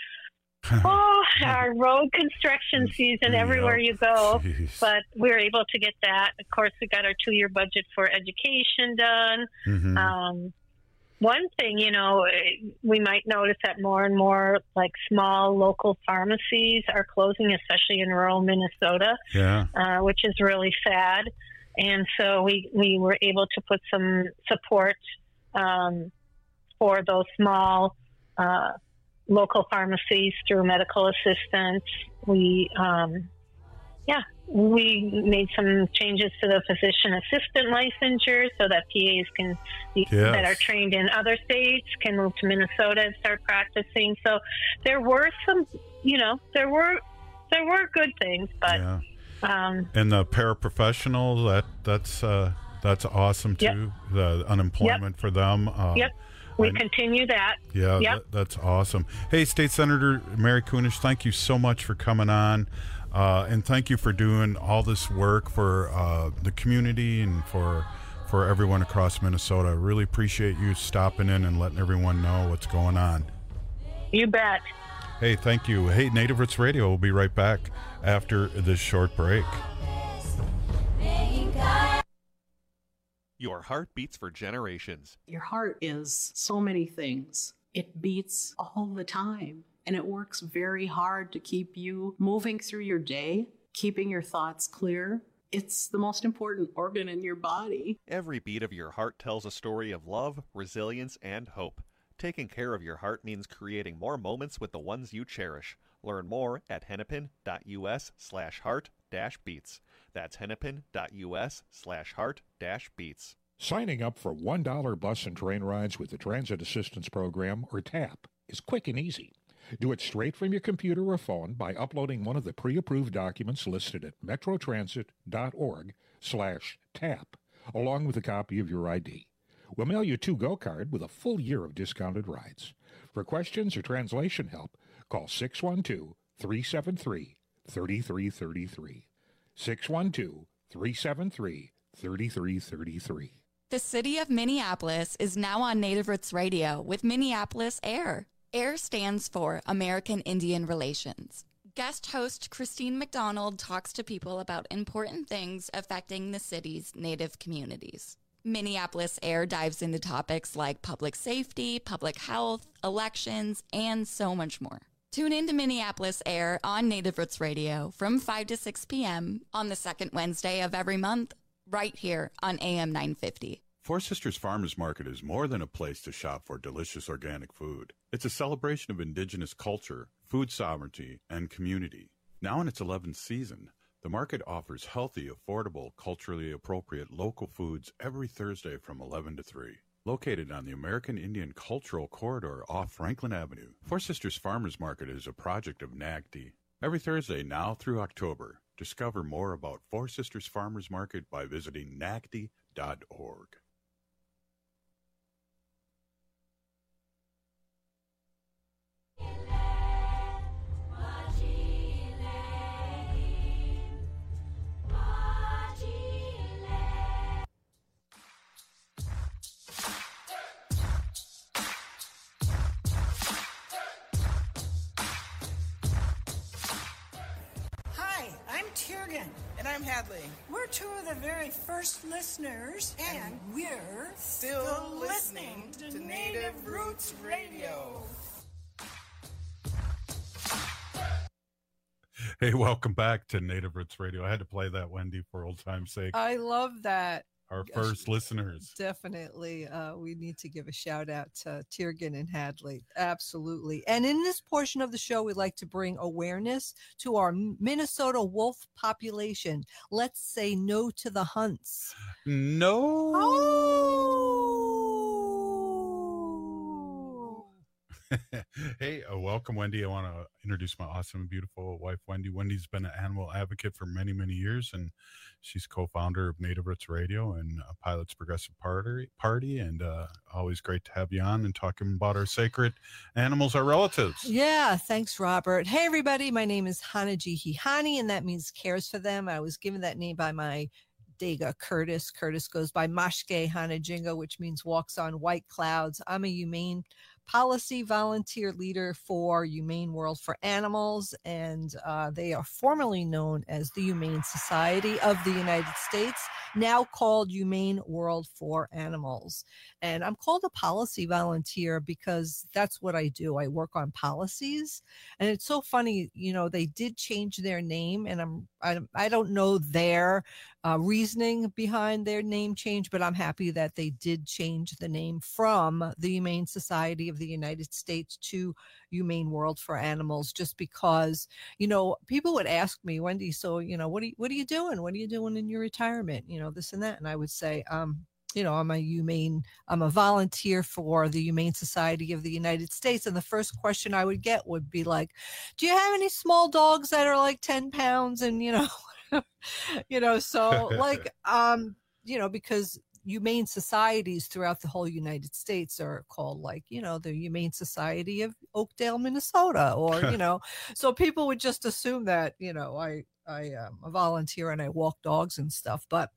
road construction season everywhere you go. Jeez. But we were able to get that. Of course, we got our 2-year budget for education done. One thing, we might notice that more and more like small local pharmacies are closing, especially in rural Minnesota, which is really sad. And so we were able to put some support for those small local pharmacies through medical assistance. We made some changes to the physician assistant licensure so that PAs that are trained in other states can move to Minnesota and start practicing. So there were some, there were good things, but and the paraprofessional, that's awesome too. The unemployment for them. We continue that. That's awesome. Hey, State Senator Mary Kunesh, thank you so much for coming on. And thank you for doing all this work for the community and for everyone across Minnesota. I really appreciate you stopping in and letting everyone know what's going on. You bet. Hey, thank you. Hey, Native Roots Radio will be right back after this short break. Your heart beats for generations. Your heart is so many things. It beats all the time, and it works very hard to keep you moving through your day, keeping your thoughts clear. It's the most important organ in your body. Every beat of your heart tells a story of love, resilience, and hope. Taking care of your heart means creating more moments with the ones you cherish. Learn more at hennepin.us/heart-beats. That's hennepin.us/heart-beats. Signing up for $1 bus and train rides with the Transit Assistance Program, or TAP, is quick and easy. Do it straight from your computer or phone by uploading one of the pre-approved documents listed at metrotransit.org/TAP, along with a copy of your ID. We'll mail you a to-go card with a full year of discounted rides. For questions or translation help, call 612-373-3333. 612-373-3333. The city of Minneapolis is now on Native Roots Radio with Minneapolis AIR. AIR stands for American Indian Relations. Guest host Christine McDonald talks to people about important things affecting the city's Native communities. Minneapolis AIR dives into topics like public safety, public health, elections, and so much more. Tune in to Minneapolis AIR on Native Roots Radio from 5 to 6 p.m. on the second Wednesday of every month, right here on AM 950. Four Sisters Farmers Market is more than a place to shop for delicious organic food. It's a celebration of indigenous culture, food sovereignty, and community. Now in its 11th season, the market offers healthy, affordable, culturally appropriate local foods every Thursday from 11 to 3. Located on the American Indian Cultural Corridor off Franklin Avenue, Four Sisters Farmers Market is a project of NAGD. Every Thursday now through October, discover more about Four Sisters Farmers Market by visiting nagd.org. Tiergan. And I'm Hadley. We're two of the very first listeners, and we're Still listening to Native Roots Radio. Hey, welcome back to Native Roots Radio. I had to play that, Wendy, for old time's sake. I love that. Our first listeners. Definitely. We need to give a shout out to Tiergan and Hadley. Absolutely. And in this portion of the show, we'd like to bring awareness to our Minnesota wolf population. Let's say no to the hunts. No. Hey, welcome, Wendy. I want to introduce my awesome and beautiful wife, Wendy. Wendy's been an animal advocate for many, many years, and she's co-founder of Native Roots Radio and Pilots Progressive Party, and always great to have you on and talking about our sacred animals, our relatives. Yeah, thanks, Robert. Hey, everybody. My name is Hanaji and that means cares for them. I was given that name by my Dega Curtis. Curtis goes by Mashke Hanajinga, which means walks on white clouds. I'm a humane policy volunteer leader for Humane World for Animals, and they are formerly known as the Humane Society of the United States, now called Humane World for Animals. And I'm called a policy volunteer because that's what I do. I work on policies, and it's so funny, you know, they did change their name, and I don't know their reasoning behind their name change, but I'm happy that they did change the name from the Humane Society of the United States to Humane World for Animals, just because, you know, people would ask me, Wendy, so, you know, what are you doing? What are you doing in your retirement? You know, this and that. And I would say, you know, I'm a volunteer for the Humane Society of the United States. And the first question I would get would be like, do you have any small dogs that are like 10 pounds? And, you know, you know, so like, you know, because humane societies throughout the whole United States are called, like, you know, the Humane Society of Oakdale, Minnesota, or, you know, so people would just assume that, you know, I am a volunteer and I walk dogs and stuff, but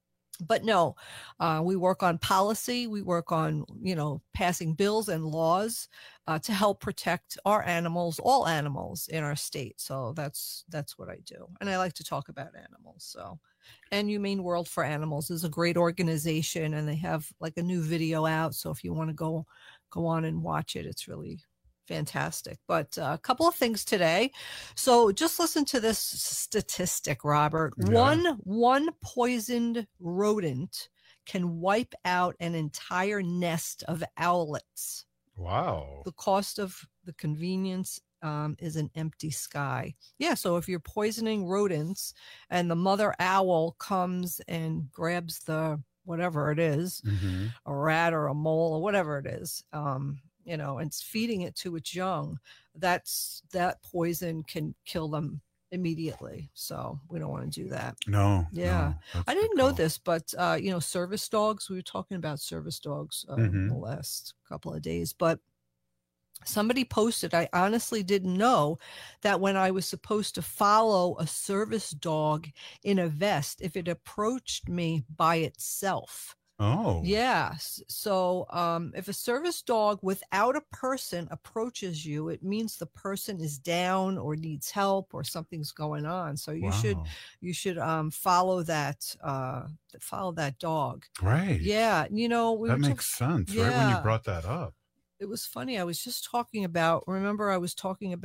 no, we work on policy. We work on, you know, passing bills and laws to help protect our animals, all animals in our state. So that's what I do. And I like to talk about animals. So, and Humane World for Animals is a great organization, and they have like a new video out. So if you want to go on and watch it, it's really fantastic. But a couple of things today. So just listen to this statistic, Robert. Yeah. One poisoned rodent can wipe out an entire nest of owlets. Wow. The cost of the convenience is an empty sky. Yeah, so if you're poisoning rodents and the mother owl comes and grabs the whatever it is, a rat or a mole or whatever it is, you know, and it's feeding it to its young, that poison can kill them immediately. So we don't want to do that. No. Yeah. No, I didn't know this, but, you know, service dogs, we were talking about service dogs the last couple of days, but somebody posted, I honestly didn't know that when I was supposed to follow a service dog in a vest, if it approached me by itself. Oh. Yeah. So if a service dog without a person approaches you, it means the person is down or needs help or something's going on. So you should follow that dog. Right. Yeah. You know, that makes sense. Yeah. Right when you brought that up. It was funny. I was just talking about, there was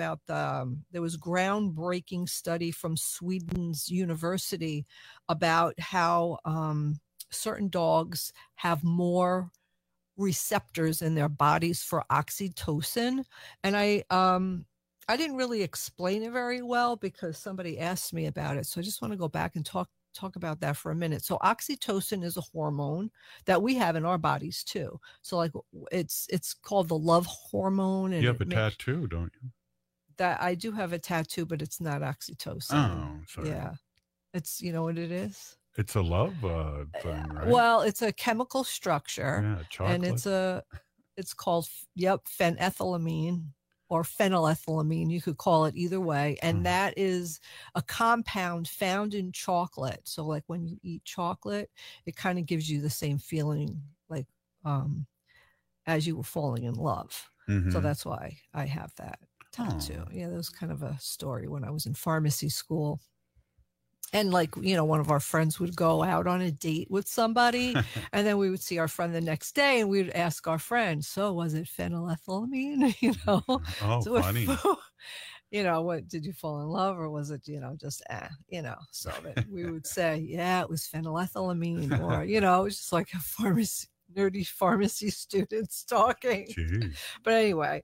groundbreaking study from Sweden's university about how certain dogs have more receptors in their bodies for oxytocin. And I didn't really explain it very well because somebody asked me about it. So I just want to go back and talk about that for a minute. So oxytocin is a hormone that we have in our bodies too. So like it's called the love hormone. And you have a tattoo, don't you? That I do have a tattoo, but it's not oxytocin. Oh, sorry. Yeah. It's, you know what it is? It's a love thing, right? Well, it's a chemical structure. Yeah, chocolate. And it's called, phenethylamine or phenylethylamine. You could call it either way. And that is a compound found in chocolate. So like when you eat chocolate, it kind of gives you the same feeling like as you were falling in love. So that's why I have that tattoo. Yeah, that was kind of a story when I was in pharmacy school. And like, one of our friends would go out on a date with somebody and then we would see our friend the next day and we would ask our friend, so was it phenylethylamine? Oh, so funny. What did you fall in love or was it, just, so that we would say, yeah, it was phenylethylamine or, it was just like a nerdy pharmacy students talking. Jeez. But anyway,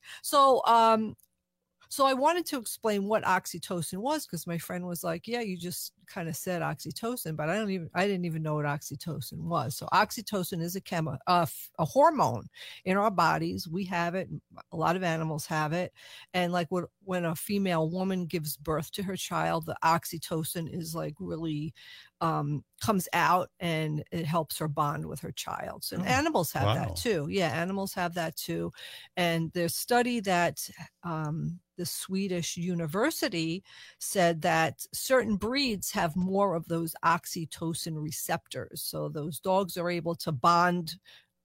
so I wanted to explain what oxytocin was because my friend was like, yeah, you just kind of said oxytocin, but I didn't even know what oxytocin was. So oxytocin is a hormone in our bodies. We have it. A lot of animals have it. And like when a female woman gives birth to her child, the oxytocin is like really comes out and it helps her bond with her child. So animals have that too. Yeah, animals have that too. And there's study that the Swedish university said that certain breeds have more of those oxytocin receptors. So those dogs are able to bond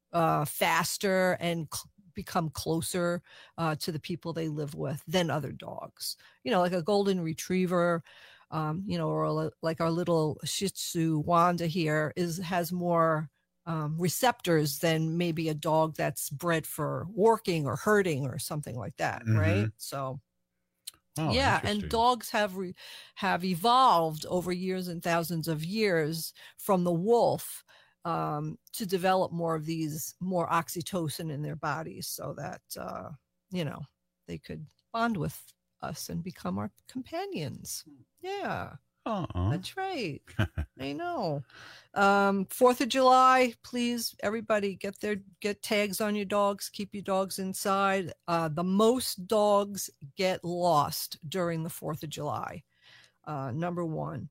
faster and become closer to the people they live with than other dogs. Like a golden retriever, or like our little Shih Tzu Wanda here has more receptors than maybe a dog that's bred for working or herding or something like that, right? So and dogs have evolved over years and thousands of years from the wolf to develop more oxytocin in their bodies so that they could bond with us and become our companions. Yeah. That's right. I know. 4th of July, please, everybody get tags on your dogs. Keep your dogs inside. The most dogs get lost during the 4th of July. Number one.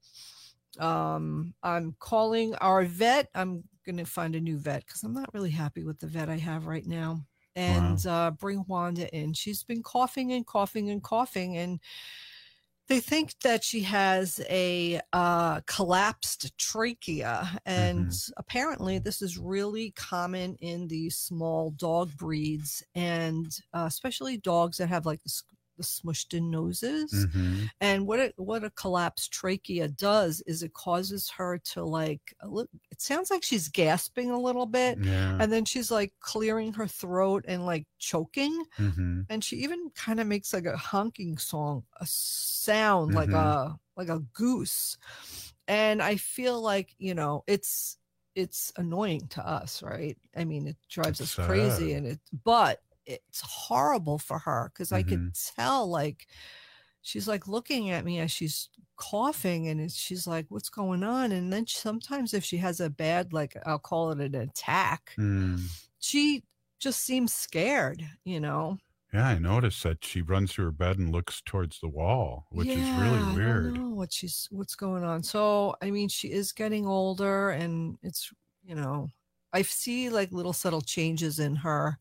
I'm calling our vet. I'm going to find a new vet because I'm not really happy with the vet I have right now. And bring Wanda in. She's been coughing and coughing and coughing, and they think that she has a collapsed trachea, and apparently this is really common in these small dog breeds, and especially dogs that have like the smushed in noses. And what a collapsed trachea does is it causes her to it sounds like she's gasping a little bit, and then she's like clearing her throat and like choking, and she even kind of makes like a honking sound like a goose. And I feel like it's annoying to us, right? I mean, it drives us crazy, but it's horrible for her because I could tell like she's like looking at me as she's coughing, and she's like, what's going on? And then sometimes if she has a bad, like I'll call it an attack, she just seems scared, Yeah, I noticed that she runs to her bed and looks towards the wall, which is really weird. I don't know what's going on. So I mean, she is getting older, and it's I see like little subtle changes in her.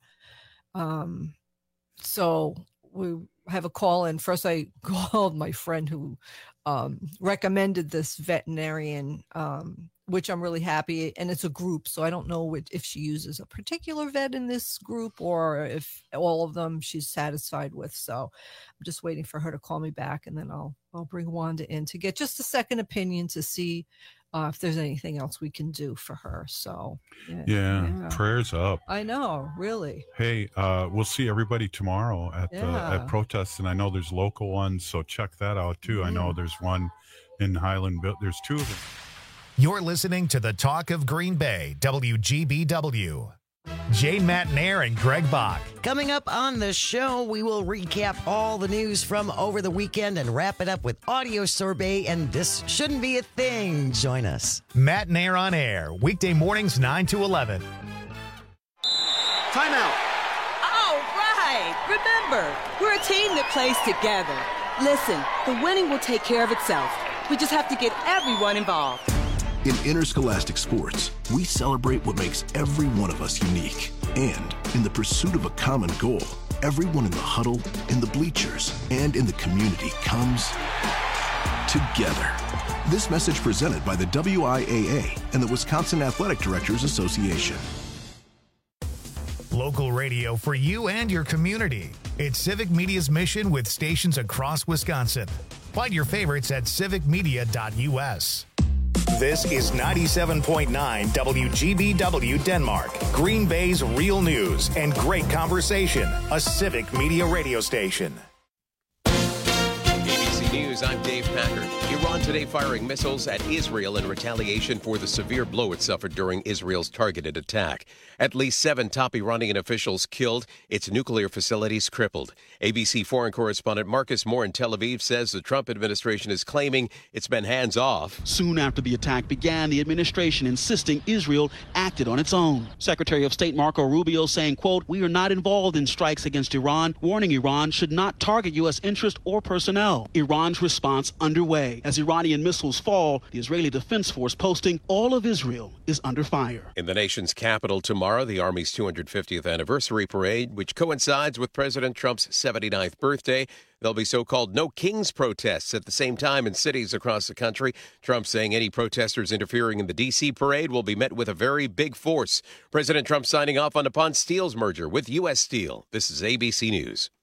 So we have a call in. First, I called my friend who recommended this veterinarian, which I'm really happy. And it's a group, so I don't know if she uses a particular vet in this group or if all of them she's satisfied with. So I'm just waiting for her to call me back, and then I'll bring Wanda in to get just a second opinion to see if there's anything else we can do for her. So yeah, prayers up. I know, really. Hey, we'll see everybody tomorrow at protests, and I know there's local ones, so check that out too. I know there's one in Highland. There's two of them. You're listening to the Talk of Green Bay, WGBW. Jay Matnair and Greg Bach. Coming up on the show, we will recap all the news from over the weekend and wrap it up with audio sorbet, and this shouldn't be a thing. Join us. Matnair on air, weekday mornings 9 to 11. Timeout. All right. Remember, we're a team that plays together. Listen, the winning will take care of itself. We just have to get everyone involved. In interscholastic sports, we celebrate what makes every one of us unique. And in the pursuit of a common goal, everyone in the huddle, in the bleachers, and in the community comes together. This message presented by the WIAA and the Wisconsin Athletic Directors Association. Local radio for you and your community. It's Civic Media's mission with stations across Wisconsin. Find your favorites at civicmedia.us. This is 97.9 WGBW Denmark, Green Bay's real news and great conversation, a Civic Media radio station. ABC News, I'm Dave Packard. Iran today firing missiles at Israel in retaliation for the severe blow it suffered during Israel's targeted attack. At least 7 top Iranian officials killed, its nuclear facilities crippled. ABC foreign correspondent Marcus Moore in Tel Aviv says the Trump administration is claiming it's been hands off. Soon after the attack began, the administration insisting Israel acted on its own. Secretary of State Marco Rubio saying, quote, "We are not involved in strikes against Iran," warning Iran should not target U.S. interest or personnel. Iran's response underway. As Iranian missiles fall, the Israeli Defense Force posting all of Israel is under fire. In the nation's capital tomorrow, the Army's 250th anniversary parade, which coincides with President Trump's 79th birthday. There'll be so-called No Kings protests at the same time in cities across the country. Trump saying any protesters interfering in the D.C. parade will be met with a very big force. President Trump signing off on DuPont Steel's merger with U.S. Steel. This is ABC News.